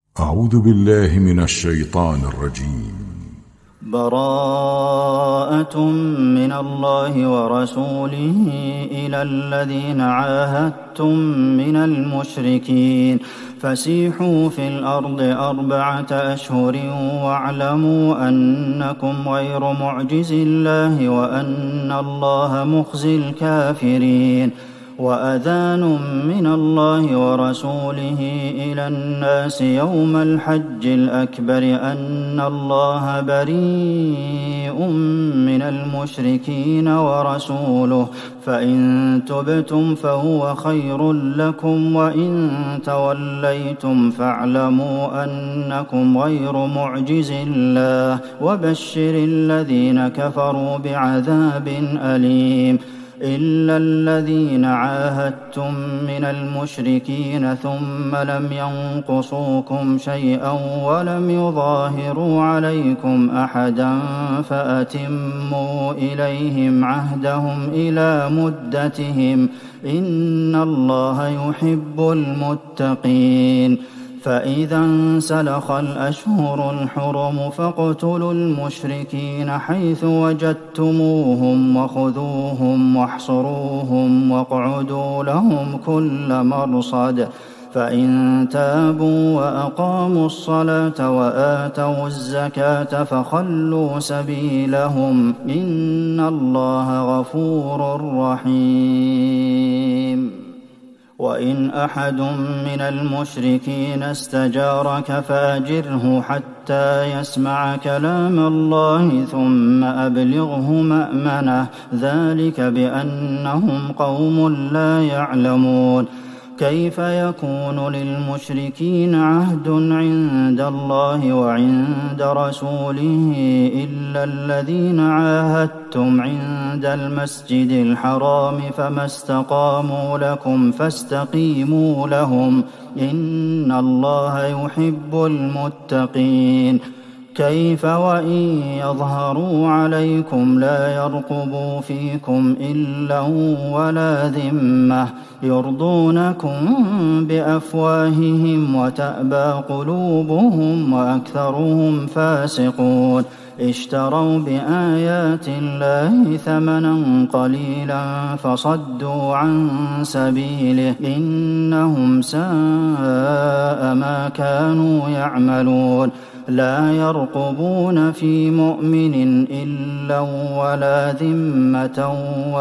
أعوذ بالله من الشيطان الرجيم. براءة من الله ورسوله إلى الذين عاهدتم من المشركين فسيحوا في الأرض 4 أشهر واعلموا أنكم غير معجز الله وأن الله مخزي الكافرين. وأذان من الله ورسوله إلى الناس يوم الحج الأكبر أن الله بريء من المشركين ورسوله فإن تبتم فهو خير لكم وإن توليتم فاعلموا أنكم غير معجز الله وبشر الذين كفروا بعذاب أليم. إلا الذين عاهدتم من المشركين ثم لم ينقصوكم شيئا ولم يظاهروا عليكم أحدا فأتموا إليهم عهدهم إلى مدتهم إن الله يحب المتقين. فإذا انسلخ الأشهر الحرم فاقتلوا المشركين حيث وجدتموهم وخذوهم واحصروهم واقعدوا لهم كل مرصد فإن تابوا وأقاموا الصلاة وآتوا الزكاة فخلوا سبيلهم إن الله غفور رحيم. وإن أحد من المشركين استجارك فأجره حتى يسمع كلام الله ثم أبلغه مأمنه ذلك بأنهم قوم لا يعلمون. كيف يكون للمشركين عهد عند الله وعند رسوله إلا الذين عاهدتم عند المسجد الحرام فما استقاموا لكم فاستقيموا لهم إن الله يحب المتقين. كيف وإن يظهروا عليكم لا يرقبوا فيكم إلا ولا ذمة يرضونكم بأفواههم وتأبى قلوبهم وأكثرهم فاسقون. اشتروا بآيات الله ثمنا قليلا فصدوا عن سبيله إنهم ساء ما كانوا يعملون. لا يرقبون في مؤمن إلا ولا ذمة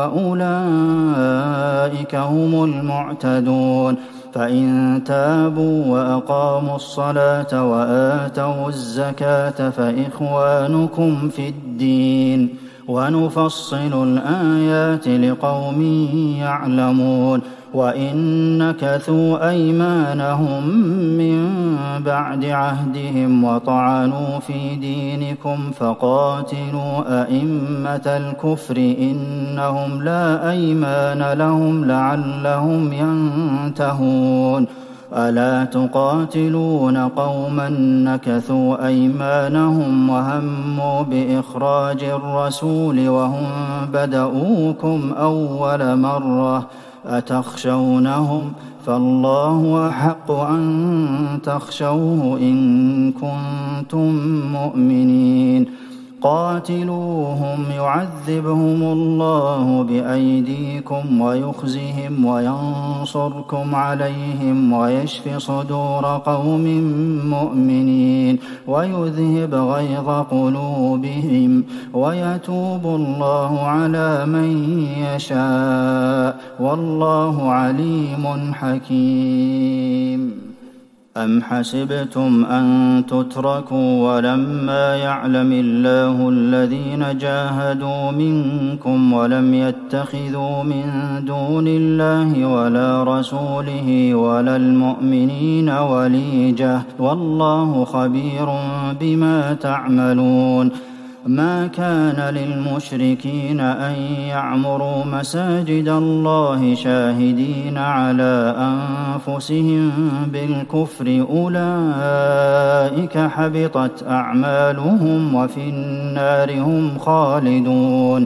وأولئك هم المعتدون. فإن تابوا وأقاموا الصلاة وآتوا الزكاة فإخوانكم في الدين ونفصل الآيات لقوم يعلمون. وإن نكثوا أيمانهم من بعد عهدهم وطعنوا في دينكم فقاتلوا أئمة الكفر إنهم لا أيمان لهم لعلهم ينتهون. ألا تقاتلون قوما نكثوا أيمانهم وهموا بإخراج الرسول وهم بدؤوكم أول مرة أتخشونهم فالله أحق أن تخشوه إن كنتم مؤمنين. قاتلوهم يعذبهم الله بأيديكم ويخزهم وينصركم عليهم ويشف صدور قوم مؤمنين ويذهب غيظ قلوبهم ويتوب الله على من يشاء والله عليم حكيم. أم حسبتم أن تتركوا ولما يعلم الله الذين جاهدوا منكم ولم يتخذوا من دون الله ولا رسوله ولا المؤمنين وليجة والله خبير بما تعملون. ما كان للمشركين أن يعمروا مساجد الله شاهدين على أنفسهم بالكفر أولئك حبطت أعمالهم وفي النار هم خالدون.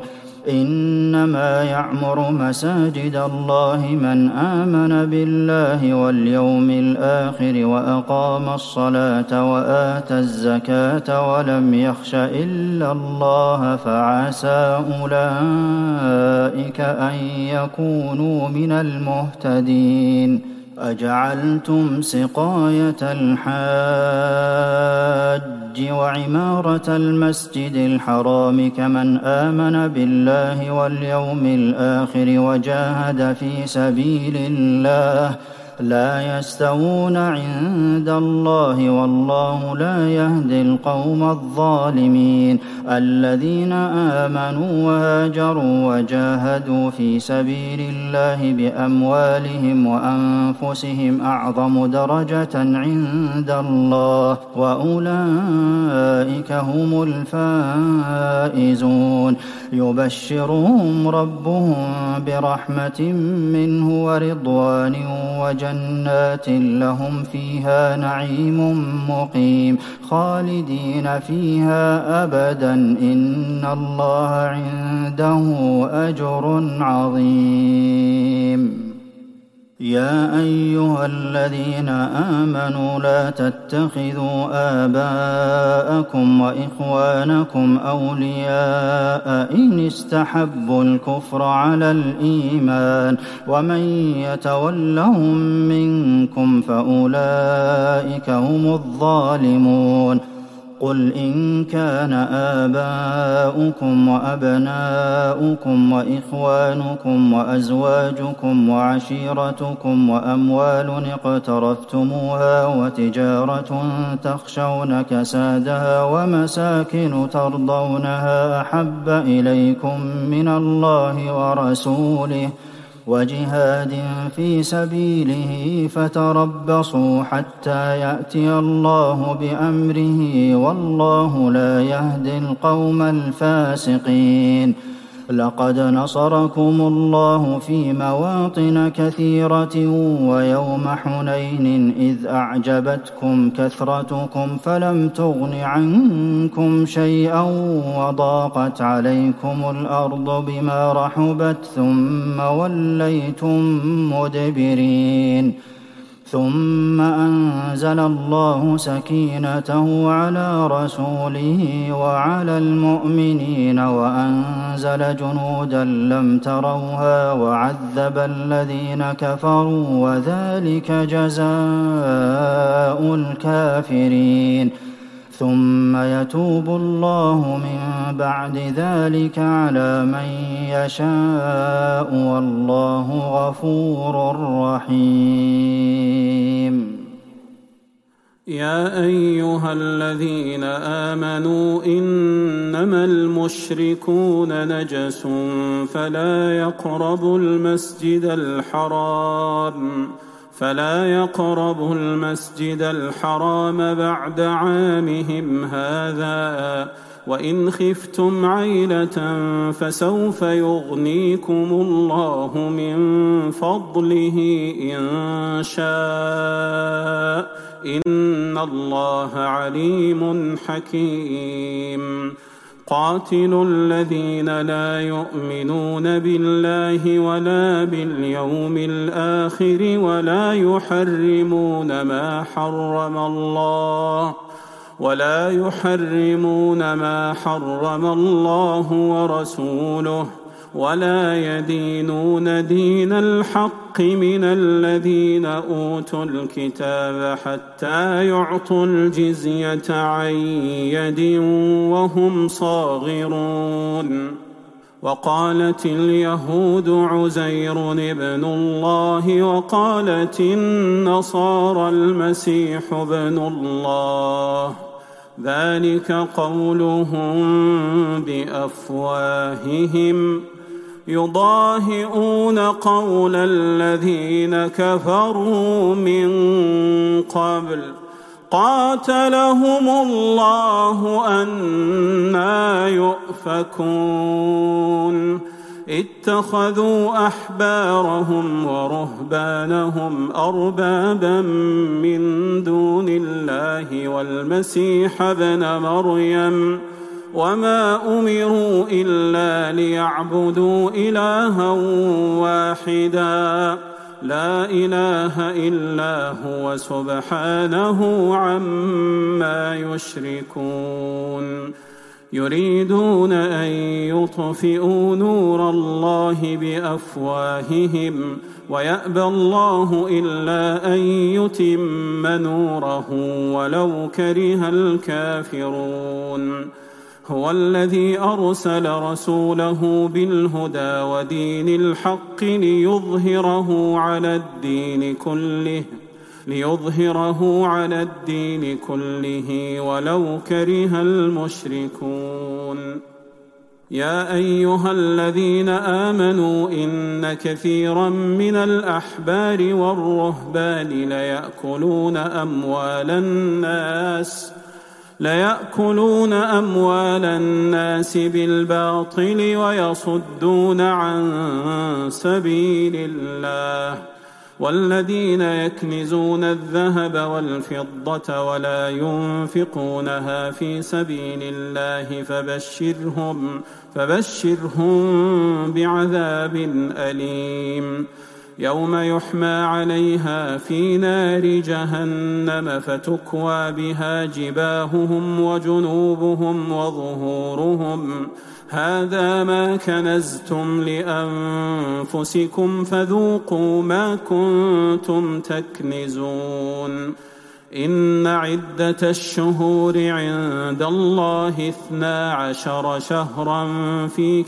إنما يعمر مساجد الله من آمن بالله واليوم الآخر وأقام الصلاة وآتى الزكاة ولم يخش إلا الله فعسى أولئك أن يكونوا من المهتدين. أجعلتم سقاية الحاج وعمارة المسجد الحرام كمن آمن بالله واليوم الآخر وجاهد في سبيل الله لا يستوون عند الله والله لا يهدي القوم الظالمين. الذين آمنوا وهاجروا وجاهدوا في سبيل الله بأموالهم وأنفسهم أعظم درجة عند الله وأولئك هم الفائزون. يبشرهم ربهم برحمة منه ورضوان وجنات لهم فيها نعيم مقيم خالدين فيها أبدا إن الله عنده أجر عظيم. يا أيها الذين آمنوا لا تتخذوا آباءكم وإخوانكم أولياء إن استحبوا الكفر على الإيمان ومن يتولهم منكم فأولئك هم الظالمون. قل إن كان آباؤكم وأبناؤكم وإخوانكم وأزواجكم وعشيرتكم وأموال اقترفتموها وتجارة تخشون كسادها ومساكن ترضونها أحب إليكم من الله ورسوله وجهاد في سبيله فتربصوا حتى يأتي الله بأمره والله لا يهدي القوم الفاسقين. لقد نصركم الله في مواطن كثيرة ويوم حنين إذ أعجبتكم كثرتكم فلم تغن عنكم شيئا وضاقت عليكم الأرض بما رحبت ثم وليتم مدبرين. ثم أنزل الله سكينته على رسوله وعلى المؤمنين وأنزل جنودا لم تروها وعذب الذين كفروا وذلك جزاء الكافرين. ثم يتوب الله من بعد ذلك على من يشاء والله غفور رحيم. يا أيها الذين آمنوا إنما المشركون نجس فلا يقربوا المسجد الحرام بعد عامهم هذا وإن خفتم عيلة فسوف يغنيكم الله من فضله إن شاء إن الله عليم حكيم. قاتلوا الذين لا يؤمنون بالله ولا باليوم الآخر ولا يحرمون ما حرم الله ورسوله ولا يدينون دين الحق من الذين أوتوا الكتاب حتى يعطوا الجزية عن يد وهم صاغرون. وقالت اليهود عزير ابن الله وقالت النصارى المسيح ابن الله ذلك قولهم بأفواههم يضاهئون قول الذين كفروا من قبل قاتلهم الله أنى يؤفكون. اتخذوا أحبارهم ورهبانهم أربابا من دون الله والمسيح ابن مريم وما أمروا إلا ليعبدوا إلها واحدا لا إله إلا هو سبحانه عما يشركون يريدون أن يطفئوا نور الله بأفواههم ويأبى الله إلا أن يتم نوره ولو كره الكافرون هو الذي أرسل رسوله بالهدى ودين الحق ليظهره على الدين كله ولو كره المشركون يا أيها الذين آمنوا إن كثيرا من الأحبار والرهبان ليأكلون أموال الناس بالباطل ويصدون عن سبيل الله والذين يكنزون الذهب والفضة ولا ينفقونها في سبيل الله فبشرهم بعذاب أليم يوم يحمى عليها في نار جهنم فتكوى بها جباههم وجنوبهم وظهورهم هذا ما كنزتم لأنفسكم فذوقوا ما كنتم تكنزون إن عدة الشهور عند الله 12 شهرا في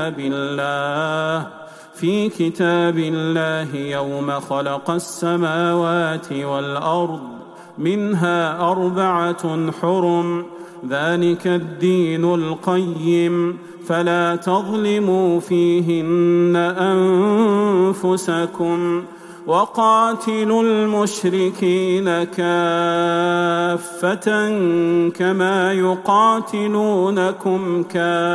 كتاب الله يوم خلق السماوات والأرض منها 4 حرم ذلك الدين القيم فلا تظلموا فيهن أنفسكم وقاتلوا المشركين كافة كما يقاتلونكم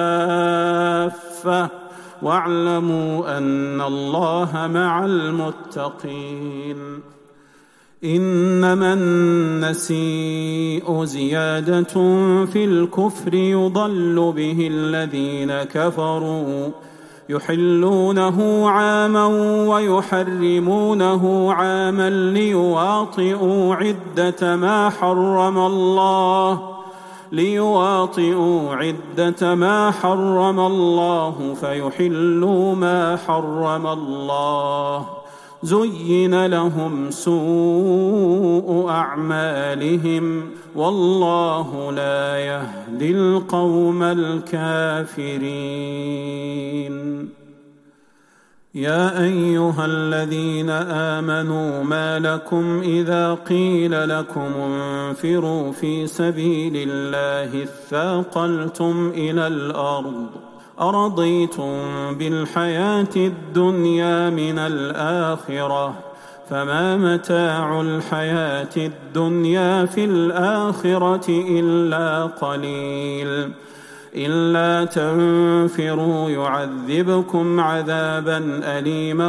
كافة واعلموا أن الله مع المتقين إنما النسيء زيادة في الكفر يضل به الذين كفروا يحلونه عاما ويحرمونه عاما ليواطئوا عدة ما حرم الله فيحلوا ما حرم الله زين لهم سوء أعمالهم والله لا يهدي القوم الكافرين يا أيها الذين آمنوا ما لكم إذا قيل لكم انفروا في سبيل الله اثاقلتم إلى الأرض أرضيتم بالحياة الدنيا من الآخرة فما متاع الحياة الدنيا في الآخرة إلا قليل إلا تنفروا يعذبكم عذابا أليما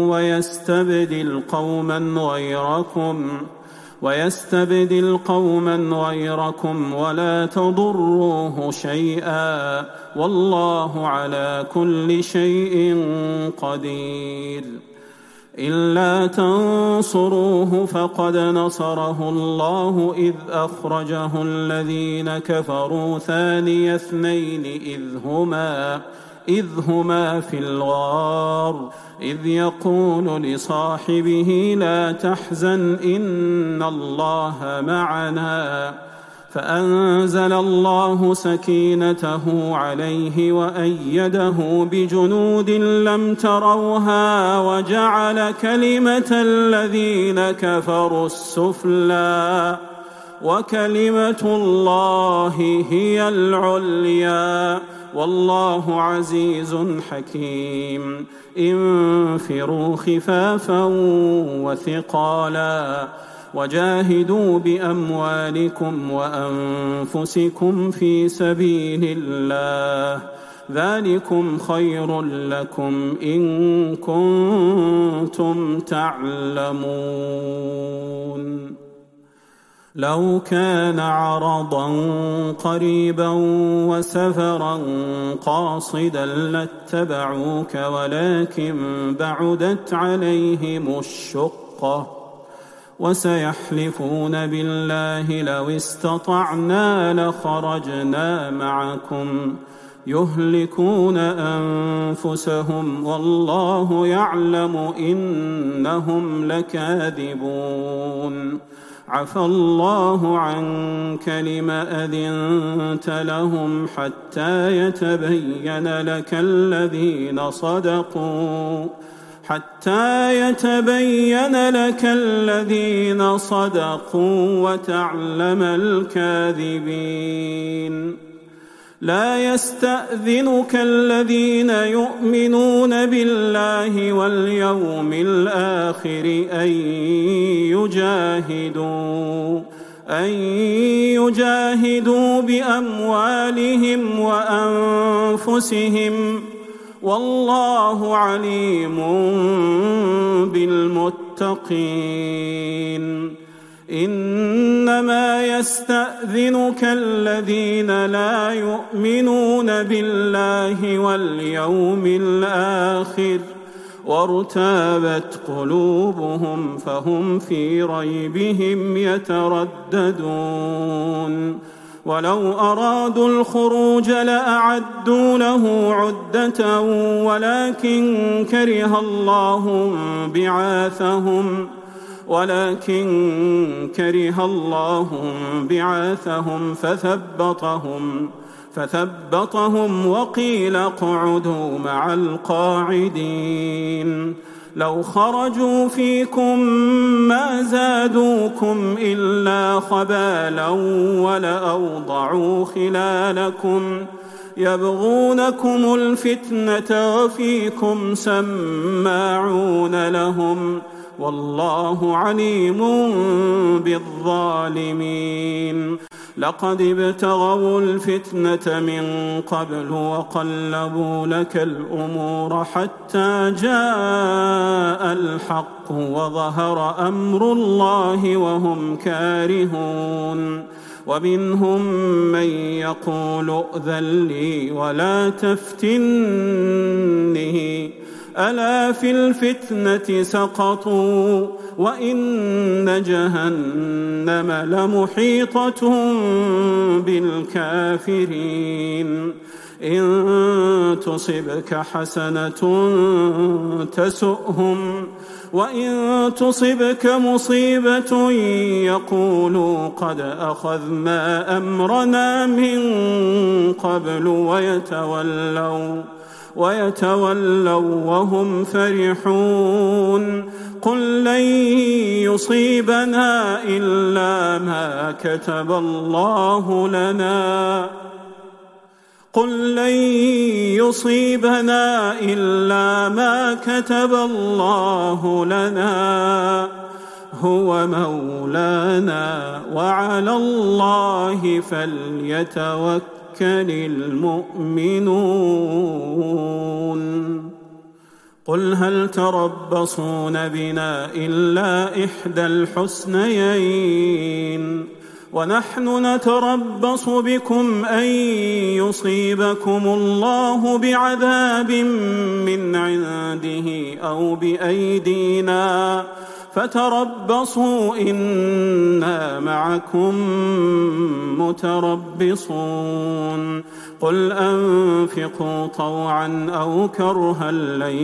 ويستبدل قوما غيركم ولا تضروه شيئا والله على كل شيء قدير إلا تنصروه فقد نصره الله إذ أخرجه الذين كفروا ثاني اثنين إذ هما في الغار إذ يقول لصاحبه لا تحزن إن الله معنا فأنزل الله سكينته عليه وأيده بجنود لم تروها وجعل كلمة الذين كفروا السفلى وكلمة الله هي العليا والله عزيز حكيم انفروا خفافا وثقالا وجاهدوا بأموالكم وأنفسكم في سبيل الله ذلكم خير لكم إن كنتم تعلمون لو كان عرضا قريبا وسفرا قاصدا لاتبعوك ولكن بعدت عليهم الشقة وسيحلفون بالله لو استطعنا لخرجنا معكم يهلكون أنفسهم والله يعلم إنهم لكاذبون عفى الله عنك لم أذنت لهم حتى يتبين لك الذين صدقوا وتعلم الكاذبين لا يستأذنك الذين يؤمنون بالله واليوم الآخر أن يجاهدوا بأموالهم وأنفسهم والله عليم بالمتقين إنما يستأذنك الذين لا يؤمنون بالله واليوم الآخر وارتابت قلوبهم فهم في ريبهم يترددون ولو أرادوا الخروج لأعدوا له عدة ولكن كره الله بعاثهم فثبطهم وقيل اقعدوا مع القاعدين لو خرجوا فيكم ما زادوكم إلا خبالا ولأوضعوا خلالكم يبغونكم الفتنة وفيكم سماعون لهم والله عليم بالظالمين لقد ابتغوا الفتنة من قبل وقلبوا لك الأمور حتى جاء الحق وظهر أمر الله وهم كارهون ومنهم من يقول ائذن لي ولا تفتنه ألا في الفتنة سقطوا وإن جهنم لمحيطة بالكافرين إن تصبك حسنة تسؤهم وإن تصبك مصيبة يقولوا قد أخذنا أمرنا من قبل ويتولوا وهم فرحون قل لن يصيبنا إلا ما كتب الله لنا هو مولانا وعلى الله فليتوكل المؤمنون قل هل تربصون بنا إلا إحدى الحسنيين ونحن نتربص بكم أن يصيبكم الله بعذاب من عنده أو بأيدينا فتربصوا إنا معكم متربصون قل أنفقوا طوعا أو كرها لن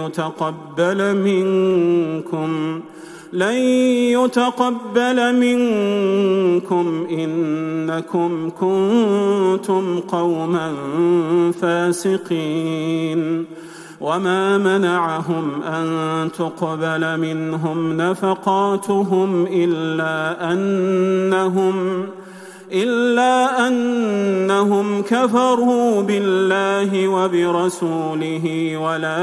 يتقبل منكم إنكم كنتم قوما فاسقين وما منعهم أن تقبل منهم نفقاتهم إلا أنهم كفروا بالله وبرسوله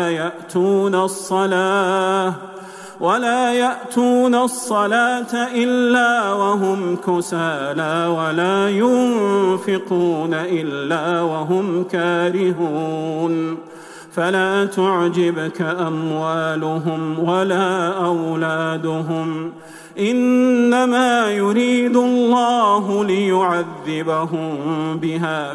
ولا يأتون الصلاة إلا وهم كسالى ولا ينفقون إلا وهم كارهون فلا تعجبك أموالهم ولا أولادهم إنما يريد الله ليعذبهم بها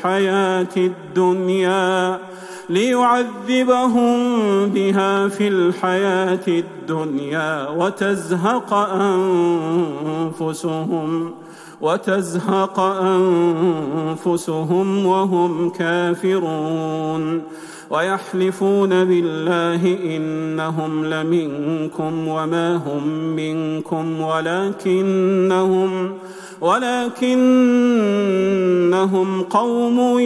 في الحياة الدنيا وتزهق أنفسهم وهم كافرون ويحلفون بالله إنهم لمنكم وما هم منكم ولكنهم قوم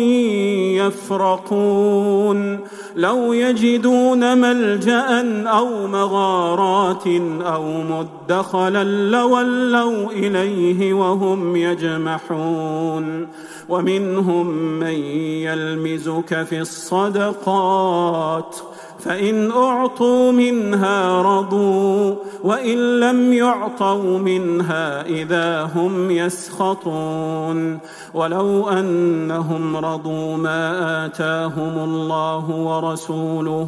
يفرقون لو يجدون ملجأ أو مغارات أو مدخلا لولوا إليه وهم يجمحون ومنهم من يلمزك في الصدقات فإن أعطوا منها رضوا وإن لم يعطوا منها إذا هم يسخطون ولو أنهم رضوا ما آتاهم الله ورسوله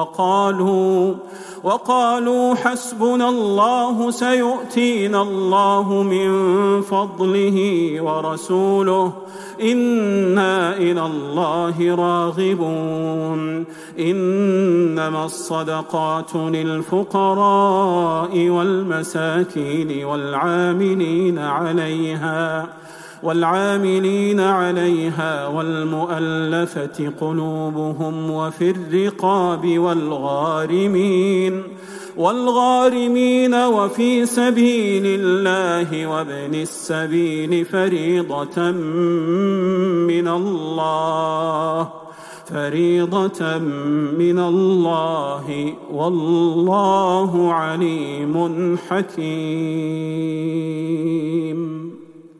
وقالوا حسبنا الله سيؤتينا الله من فضله ورسوله إنا إلى الله راغبون إنما الصدقات للفقراء والمساكين والعاملين عليها والمؤلفة قلوبهم وفي الرقاب والغارمين وفي سبيل الله وابن السبيل فريضة من الله والله عليم حكيم.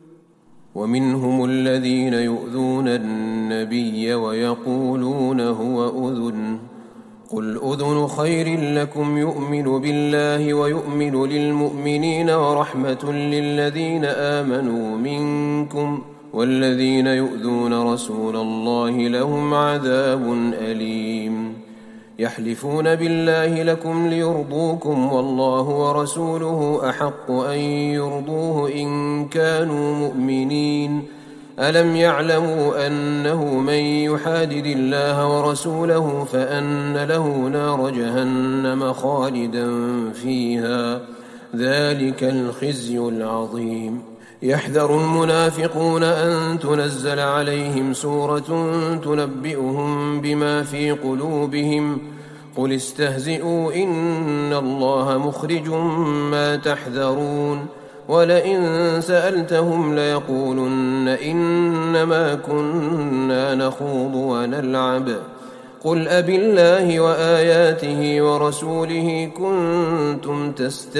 ومنهم الذين يؤذون النبي ويقولون هو أذن قل أذن خير لكم يؤمن بالله ويؤمن للمؤمنين ورحمة للذين آمنوا منكم والذين يؤذون رسول الله لهم عذاب أليم. يحلفون بالله لكم ليرضوكم والله ورسوله أحق أن يرضوه إن كانوا مؤمنين. ألم يعلموا أنه من يحادد الله ورسوله فأن له نار جهنم خالدا فيها ذلك الخزي العظيم. يحذر المنافقون أن تنزل عليهم سورة تنبئهم بما في قلوبهم قل استهزئوا إن الله مخرج ما تحذرون ولئن سألتهم ليقولن إنما كنا نخوض ونلعب قل أبالله وآياته ورسوله كنتم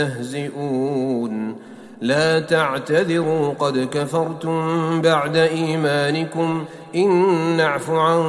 تستهزئون لا تعتذروا قد كفرتم بعد إيمانكم إن نعف عن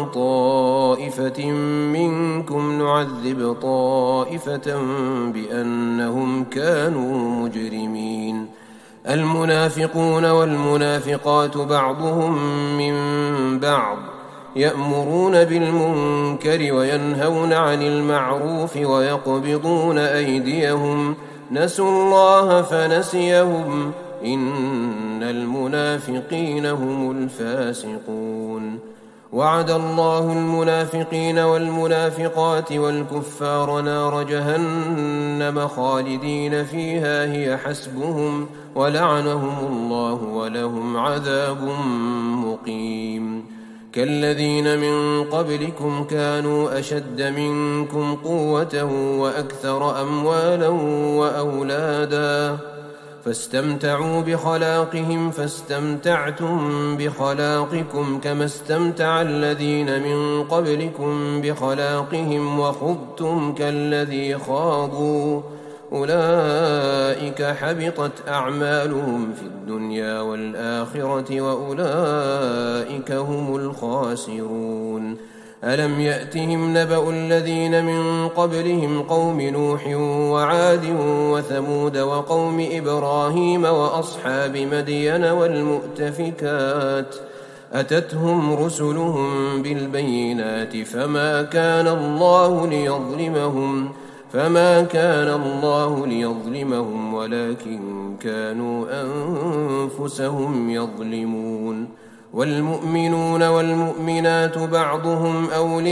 طائفة منكم نعذب طائفة بأنهم كانوا مجرمين. المنافقون والمنافقات بعضهم من بعض يأمرون بالمنكر وينهون عن المعروف ويقبضون أيديهم نسوا الله فنسيهم إن المنافقين هم الفاسقون. وعد الله المنافقين والمنافقات والكفار نار جهنم خالدين فيها هي حسبهم ولعنهم الله ولهم عذاب مقيم. كالذين من قبلكم كانوا أشد منكم قوة وأكثر أموالا وأولادا فاستمتعوا بخلاقهم فاستمتعتم بخلاقكم كما استمتع الذين من قبلكم بخلاقهم وخضتم كالذي خاضوا أولئك حبطت أعمالهم في الدنيا والآخرة وأولئك هم الخاسرون. ألم يأتهم نبأ الذين من قبلهم قوم نوح وعاد وثمود وقوم إبراهيم وأصحاب مدين والمؤتفكات أتتهم رسلهم بالبينات فما كان الله ليظلمهم فما كان الله ليظلمهم ولكن كانوا أنفسهم يظلمون. والمؤمنون والمؤمنات بعضهم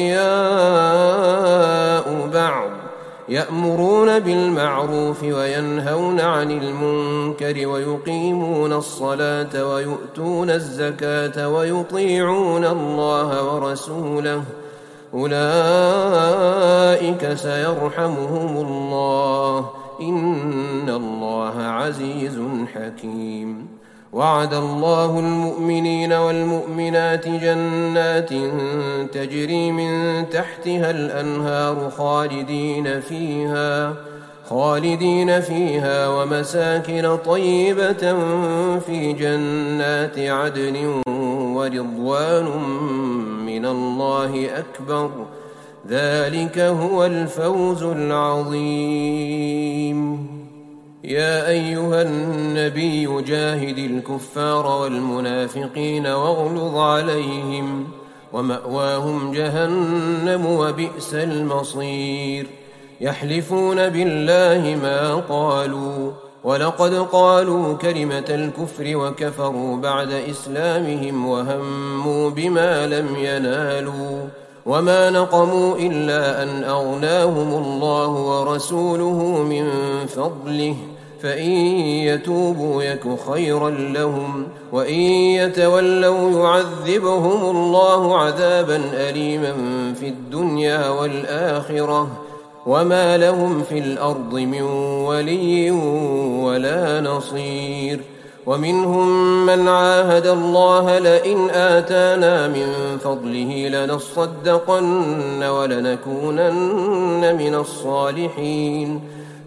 أولياء بعض يأمرون بالمعروف وينهون عن المنكر ويقيمون الصلاة ويؤتون الزكاة ويطيعون الله ورسوله أولئك سيرحمهم الله إن الله عزيز حكيم. وعد الله المؤمنين والمؤمنات جنات تجري من تحتها الأنهار خالدين فيها ومساكن طيبة في جنات عدن ورضوان من الله أكبر ذلك هو الفوز العظيم. يا أيها النبي جاهد الكفار والمنافقين واغلظ عليهم ومأواهم جهنم وبئس المصير. يحلفون بالله ما قالوا ولقد قالوا كلمة الكفر وكفروا بعد إسلامهم وهموا بما لم ينالوا وما نقموا إلا أن أغناهم الله ورسوله من فضله فإن يتوبوا يك خيرا لهم وإن يتولوا يعذبهم الله عذابا أليما في الدنيا والآخرة وما لهم في الأرض من ولي ولا نصير. ومنهم من عاهد الله لئن آتانا من فضله لنصدقن ولنكونن من الصالحين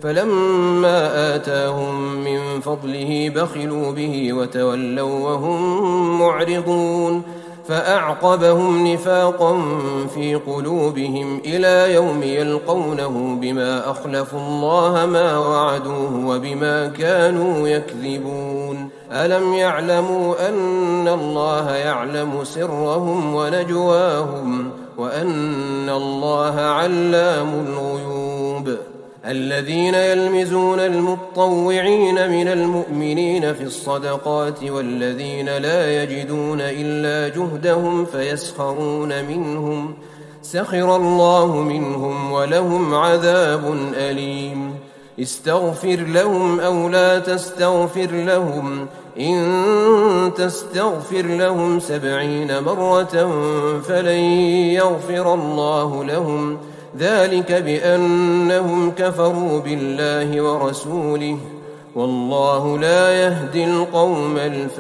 فلما آتاهم من فضله بخلوا به وتولوا وهم معرضون فأعقبهم نفاقا في قلوبهم إلى يوم يلقونه بما أخلفوا الله ما وعدوه وبما كانوا يكذبون. ألم يعلموا أن الله يعلم سرهم ونجواهم وأن الله علام الغيوب. الذين يلمزون المطوعين من المؤمنين في الصدقات والذين لا يجدون إلا جهدهم فيسخرون منهم سخر الله منهم ولهم عذاب أليم. استغفر لهم أو لا تستغفر لهم إن تستغفر لهم 70 مرة فلن يغفر الله لهم ذلك بأنهم كفروا بالله ورسوله والله لا يهدي القوم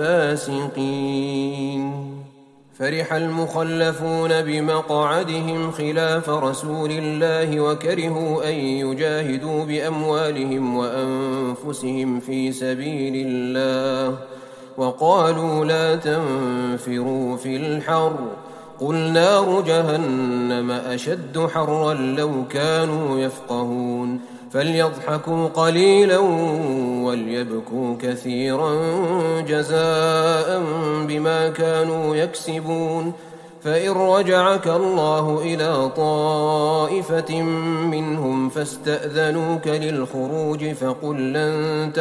الفاسقين. فرح المخلفون بمقعدهم خلاف رسول الله وكرهوا أن يجاهدوا بأموالهم وأنفسهم في سبيل الله وقالوا لا تنفروا في الحر قل نار جهنم أشد حرا لو كانوا يفقهون. فليضحكوا قليلا وليبكوا كثيرا جزاء بما كانوا يكسبون. فإن رجعك الله إلى طائفة منهم فاستأذنوك للخروج فقل لن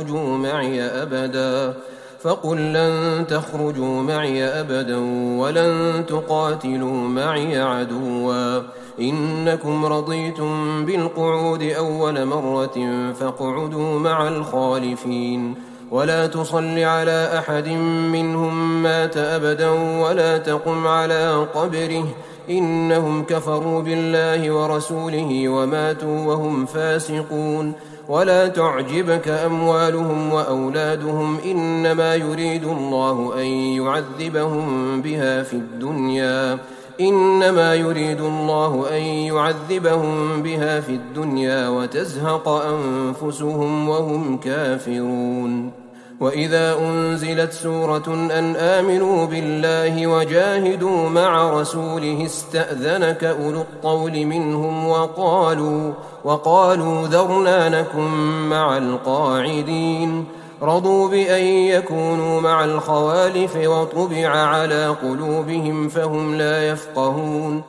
تخرجوا معي أبدا ولن تقاتلوا معي عدوا إنكم رضيتم بالقعود أول مرة فاقعدوا مع الخالفين ولا تصل على أحد منهم مات أبدا ولا تقم على قبره إنهم كفروا بالله ورسوله وماتوا وهم فاسقون. ولا تعجبك أموالهم وأولادهم إنما يريد الله أن يعذبهم بها في الدنيا وتزهق أنفسهم وهم كافرون. وإذا أنزلت سورة أن آمنوا بالله وجاهدوا مع رسوله استأذنك أولو الطول منهم وقالوا ذرنا نكن مع القاعدين. رضوا بأن يكونوا مع الخوالف وطبع على قلوبهم فهم لا يفقهون.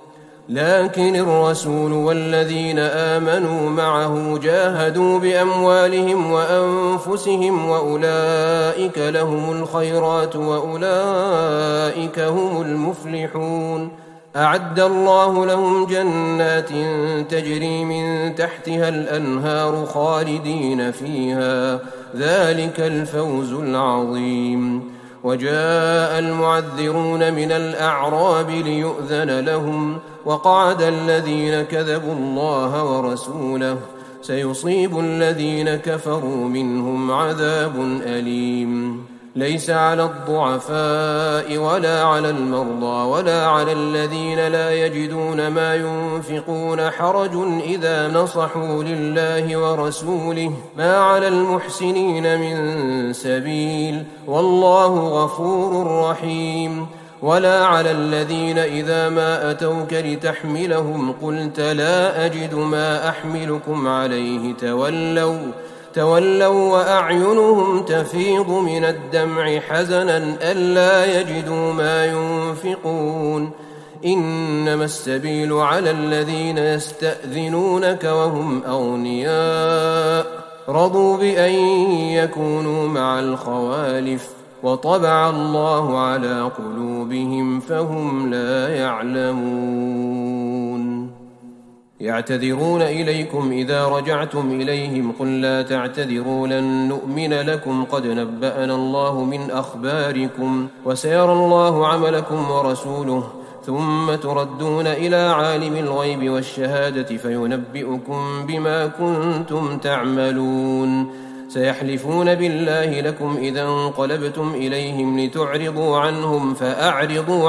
لكن الرسول والذين آمنوا معه جاهدوا بأموالهم وأنفسهم وأولئك لهم الخيرات وأولئك هم المفلحون. أعد الله لهم جنات تجري من تحتها الأنهار خالدين فيها، ذلك الفوز العظيم. وجاء المعذرون من الأعراب ليؤذن لهم، وقعد الذين كذبوا الله ورسوله، سيصيب الذين كفروا منهم عذاب أليم. ليس على الضعفاء ولا على المرضى ولا على الذين لا يجدون ما ينفقون حرج إذا نصحوا لله ورسوله، ما على المحسنين من سبيل، والله غفور رحيم. ولا على الذين إذا ما أتوك لتحملهم قلت لا أجد ما أحملكم عليه تولوا وأعينهم تفيض من الدمع حزنا ألا يجدوا ما ينفقون. إنما السبيل على الذين يستأذنونك وهم أغنياء رضوا بأن يكونوا مع الخوالف، وطبع الله على قلوبهم فهم لا يعلمون. يعتذرون إليكم إذا رجعتم إليهم قل لا تعتذروا لن نؤمن لكم قد نبأنا الله من أخباركم وسيرى الله عملكم ورسوله، ثم تردون إلى عالم الغيب والشهادة فينبئكم بما كنتم تعملون. سيحلفون بالله لكم إذا انقلبتم إليهم لتعرضوا عنهم فأعرضوا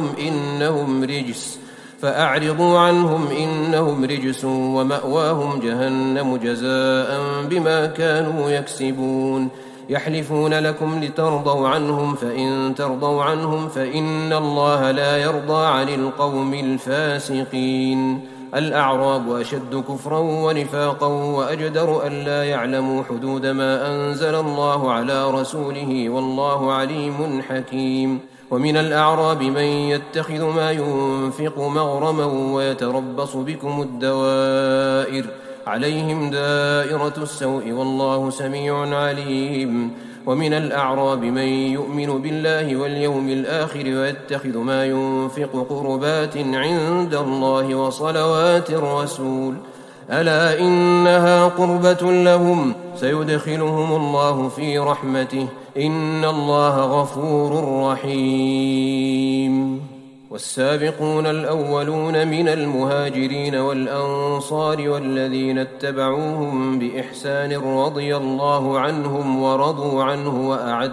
عنهم إنهم رجس ومأواهم جهنم جزاء بما كانوا يكسبون. يحلفون لكم لترضوا عنهم فإن ترضوا عنهم فإن الله لا يرضى عن القوم الفاسقين. الأعراب أشد كفرا ونفاقا وأجدر أن لا يعلموا حدود ما أنزل الله على رسوله والله عليم حكيم. ومن الأعراب من يتخذ ما ينفق مغرما ويتربص بكم الدوائر عليهم دائرة السوء والله سميع عليم. ومن الأعراب من يؤمن بالله واليوم الآخر ويتخذ ما ينفق قربات عند الله وصلوات الرسول ألا إنها قربة لهم سيدخلهم الله في رحمته إن الله غفور رحيم. والسابقون الأولون من المهاجرين والأنصار والذين اتبعوهم بإحسان رضي الله عنهم ورضوا عنه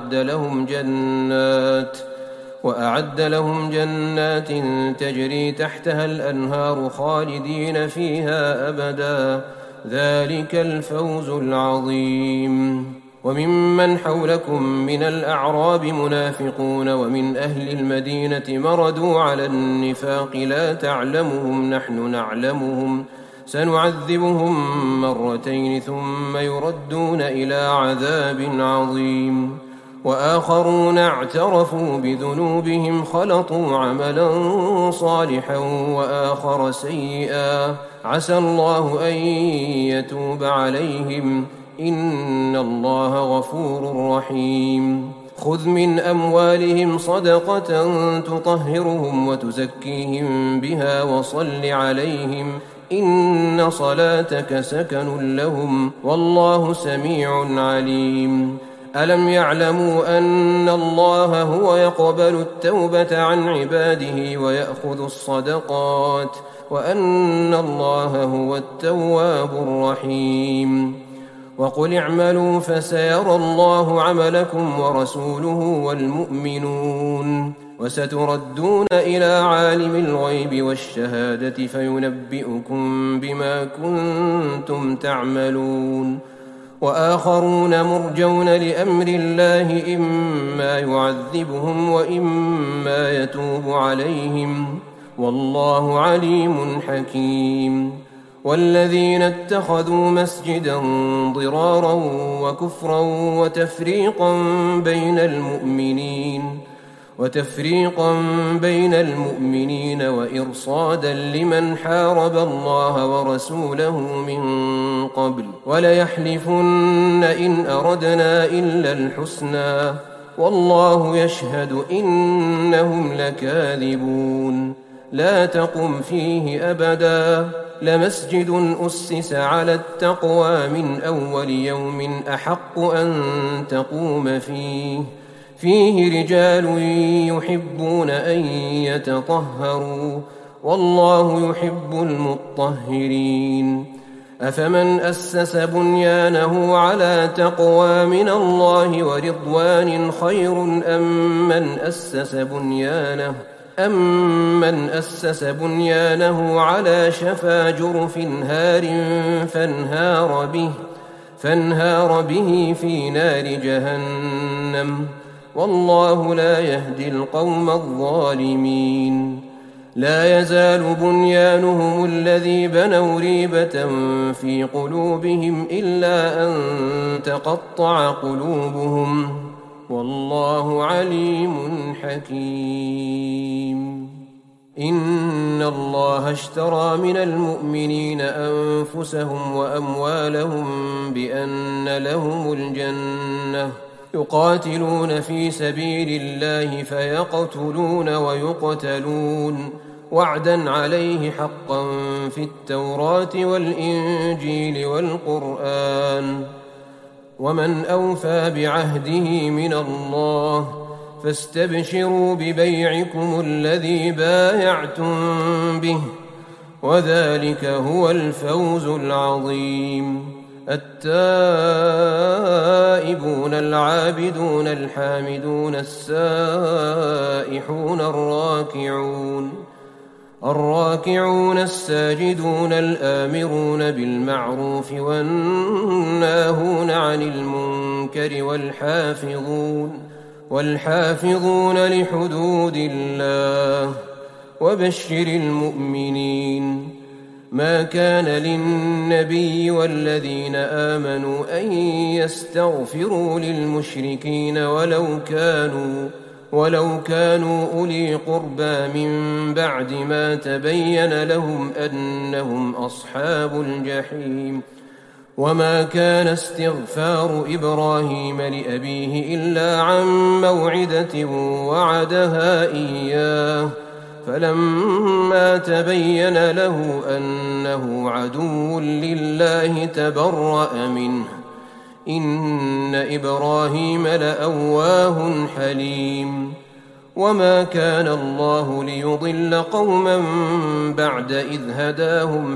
وأعد لهم جنات تجري تحتها الأنهار خالدين فيها أبدا ذلك الفوز العظيم. وممن حولكم من الأعراب منافقون ومن أهل المدينة مردوا على النفاق لا تعلمهم نحن نعلمهم سنعذبهم مرتين ثم يردون إلى عذاب عظيم. وآخرون اعترفوا بذنوبهم خلطوا عملا صالحا وآخر سيئا عسى الله أن يتوب عليهم إن الله غفور رحيم. خذ من أموالهم صدقة تطهرهم وتزكيهم بها وصل عليهم إن صلاتك سكن لهم والله سميع عليم. ألم يعلموا أن الله هو يقبل التوبة عن عباده ويأخذ الصدقات وأن الله هو التواب الرحيم. وقل اعملوا فسيرى الله عملكم ورسوله والمؤمنون وستردون إلى عالم الغيب والشهادة فينبئكم بما كنتم تعملون. وآخرون مرجون لأمر الله إما يعذبهم وإما يتوب عليهم والله عليم حكيم. والذين اتخذوا مسجدا ضرارا وكفرا وتفريقا بين المؤمنين وتفريقا بين المؤمنين وإرصادا لمن حارب الله ورسوله من قبل وليحلفن إن أردنا إلا الحسنى والله يشهد إنهم لكاذبون لا تقم فيه أبدا لمسجد أسس على التقوى من أول يوم أحق أن تقوم فيه رجال يحبون أن يتطهروا والله يحب المطهرين أفمن أسس بنيانه على تقوى من الله ورضوان خير أمن أسس بنيانه على شفا جرف هار فانهار به في نار جهنم والله لا يهدي القوم الظالمين لا يزال بنيانهم الذي بنوا ريبة في قلوبهم إلا أن تقطع قلوبهم والله عليم حكيم إن الله اشترى من المؤمنين أنفسهم وأموالهم بأن لهم الجنة يقاتلون في سبيل الله فيقتلون ويقتلون وعدا عليه حقا في التوراة والإنجيل والقرآن ومن أوفى بعهده من الله فاستبشروا ببيعكم الذي بايعتم به وذلك هو الفوز العظيم التائبون العابدون الحامدون السائحون الراكعون الساجدون الآمرون بالمعروف والناهون عن المنكر والحافظون لحدود الله وبشر المؤمنين ما كان للنبي والذين آمنوا أن يستغفروا للمشركين ولو كانوا أولي قربى من بعد ما تبين لهم أنهم أصحاب الجحيم وما كان استغفار إبراهيم لأبيه إلا عن موعدة وعدها إياه فلما تبين له أنه عدو لله تبرأ منه إن إبراهيم لأواه حليم وما كان الله ليضل قوما بعد إذ هداهم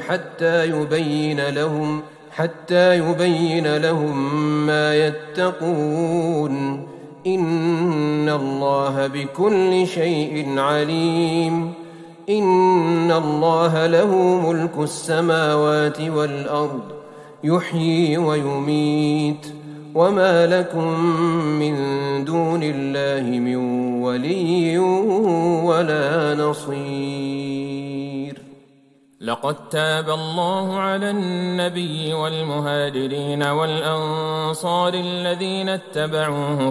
حتى يبين لهم ما يتقون إن الله بكل شيء عليم إن الله له ملك السماوات والأرض يحيي ويميت وما لكم من دون الله من ولي ولا نصير لقد تاب الله على النبي والمهاجرين والأنصار الذين اتبعوه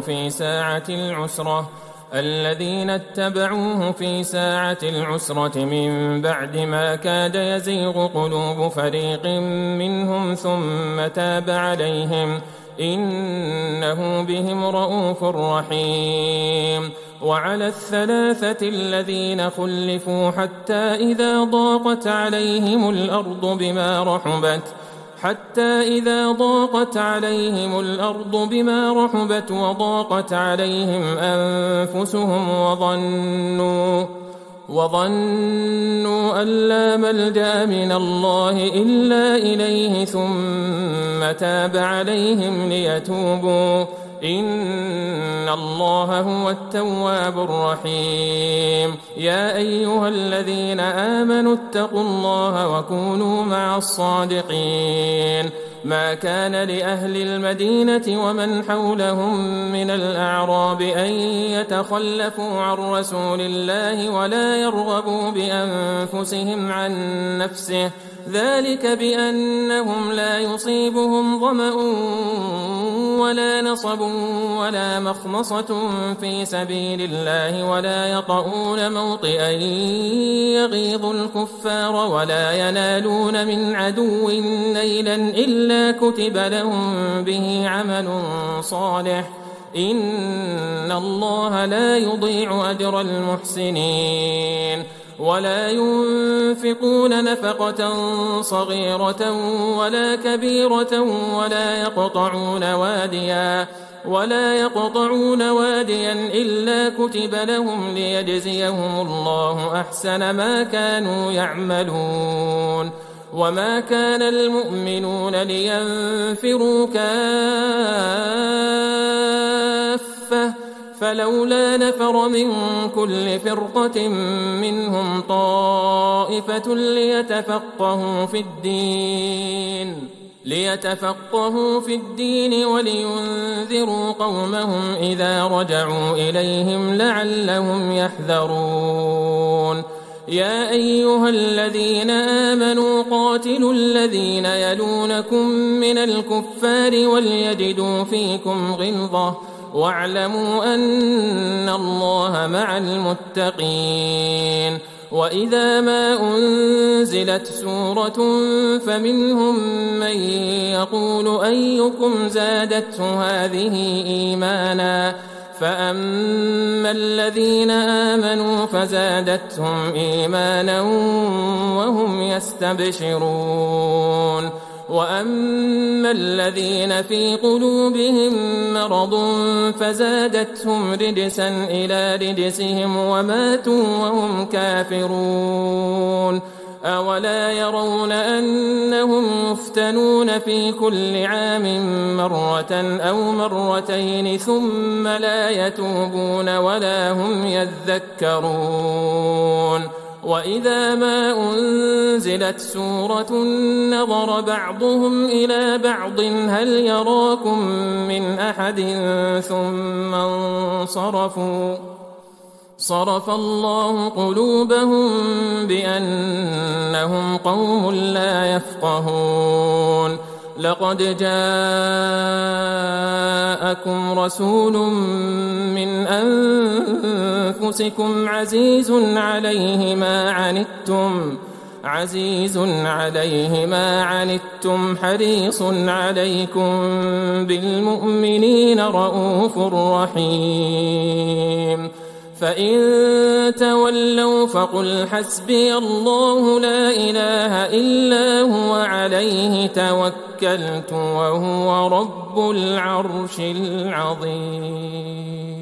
في ساعة العسرة من بعد ما كاد يزيغ قلوب فريق منهم ثم تاب عليهم إنه بهم رءوف رحيم وعلى الثلاثة الذين خلفوا حتى إذا ضاقت عليهم الأرض بما رحبت وضاقت عليهم أنفسهم وظنوا أن لا ملجأ من الله إلا إليه ثم تاب عليهم ليتوبوا إن الله هو التواب الرحيم يا أيها الذين آمنوا اتقوا الله وكونوا مع الصادقين ما كان لأهل المدينة ومن حولهم من الأعراب أن يتخلفوا عن رسول الله ولا يرغبوا بأنفسهم عن نفسه ذلك بأنهم لا يصيبهم ظمأ ولا نصب ولا مخمصة في سبيل الله ولا يطؤون موطئا يغيظ الكفار ولا ينالون من عدو نيلا إلا كتب لهم به عمل صالح إن الله لا يضيع أجر المحسنين ولا ينفقون نفقة صغيرة ولا كبيرة ولا يقطعون واديا إلا كتب لهم ليجزيهم الله أحسن ما كانوا يعملون وما كان المؤمنون لينفروا كافة فلولا نفر من كل فرقة منهم طائفة ليتفقهوا في الدين ولينذروا قومهم إذا رجعوا إليهم لعلهم يحذرون يا أيها الذين آمنوا قاتلوا الذين يلونكم من الكفار وليجدوا فيكم غلظة واعلموا أن الله مع المتقين وإذا ما أنزلت سورة فمنهم من يقول أيكم زادته هذه إيمانا فأما الذين آمنوا فزادتهم إيمانا وهم يستبشرون وأما الذين في قلوبهم مرض فزادتهم رجسا إلى رجسهم وماتوا وهم كافرون أولا يرون أنهم يفتنون في كل عام مرة أو مرتين ثم لا يتوبون ولا هم يذكرون وإذا ما أنزلت سورة نظر بعضهم إلى بعض هل يراكم من أحد ثم انصرفوا صرف الله قلوبهم بأنهم قوم لا يفقهون لقد جاءكم رسول من أنفسكم عزيز عليه ما عنتم حريص عليكم بالمؤمنين رؤوف رحيم فإن تولوا فقل حسبي الله لا إله إلا هو عليه توكلت وهو رب العرش العظيم